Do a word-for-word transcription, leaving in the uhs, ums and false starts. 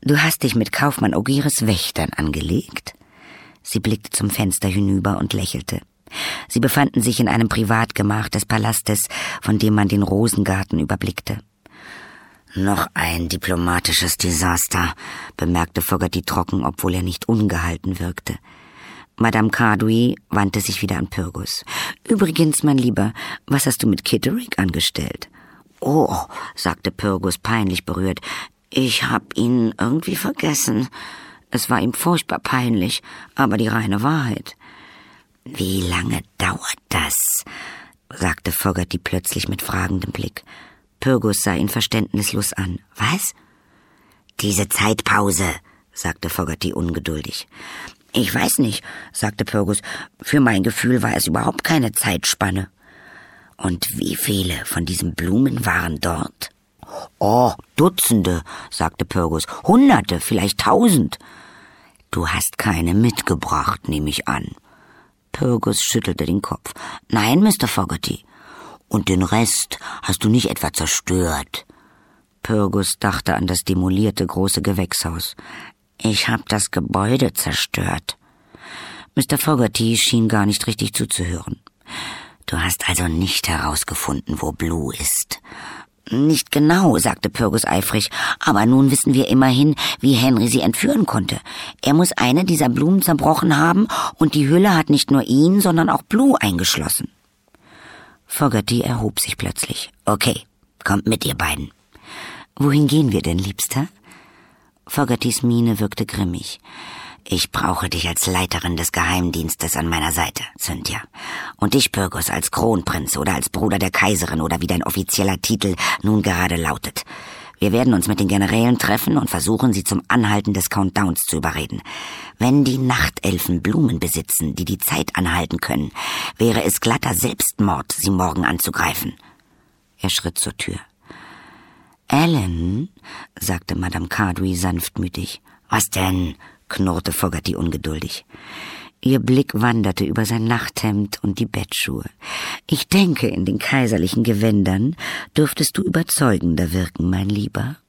Du hast dich mit Kaufmann Ogiers Wächtern angelegt? Sie blickte zum Fenster hinüber und lächelte. Sie befanden sich in einem Privatgemach des Palastes, von dem man den Rosengarten überblickte. Noch ein diplomatisches Desaster, bemerkte Fogarty trocken, obwohl er nicht ungehalten wirkte. Madame Cardew wandte sich wieder an Pyrgus. Übrigens, mein Lieber, was hast du mit Kitterick angestellt? Oh, sagte Pyrgus peinlich berührt, ich hab ihn irgendwie vergessen. Es war ihm furchtbar peinlich, aber die reine Wahrheit. Wie lange dauert das? Sagte Fogarty plötzlich mit fragendem Blick. Pyrgus sah ihn verständnislos an. Was? Diese Zeitpause, sagte Fogarty ungeduldig. Ich weiß nicht, sagte Pyrgus. Für mein Gefühl war es überhaupt keine Zeitspanne. Und wie viele von diesen Blumen waren dort? Oh, Dutzende, sagte Pyrgus. Hunderte, vielleicht tausend. Du hast keine mitgebracht, nehme ich an. Pyrgus schüttelte den Kopf. Nein, Mister Fogarty. Und den Rest hast du nicht etwa zerstört? Pyrgus dachte an das demolierte große Gewächshaus. Ich hab das Gebäude zerstört. Mister Fogarty schien gar nicht richtig zuzuhören. Du hast also nicht herausgefunden, wo Blue ist. Nicht genau, sagte Pyrgus eifrig, aber nun wissen wir immerhin, wie Henry sie entführen konnte. Er muss eine dieser Blumen zerbrochen haben und die Hülle hat nicht nur ihn, sondern auch Blue eingeschlossen. Fogarty erhob sich plötzlich. Okay, kommt mit, ihr beiden. Wohin gehen wir denn, Liebster? Fogartys Miene wirkte grimmig. Ich brauche dich als Leiterin des Geheimdienstes an meiner Seite, Cynthia. Und dich, Pyrgus, als Kronprinz oder als Bruder der Kaiserin oder wie dein offizieller Titel nun gerade lautet. Wir werden uns mit den Generälen treffen und versuchen, sie zum Anhalten des Countdowns zu überreden. Wenn die Nachtelfen Blumen besitzen, die die Zeit anhalten können, wäre es glatter Selbstmord, sie morgen anzugreifen. Er schritt zur Tür. Alan, sagte Madame Cardew sanftmütig. Was denn? Knurrte Fogarty ungeduldig. Ihr Blick wanderte über sein Nachthemd und die Bettschuhe. Ich denke, in den kaiserlichen Gewändern dürftest du überzeugender wirken, mein Lieber.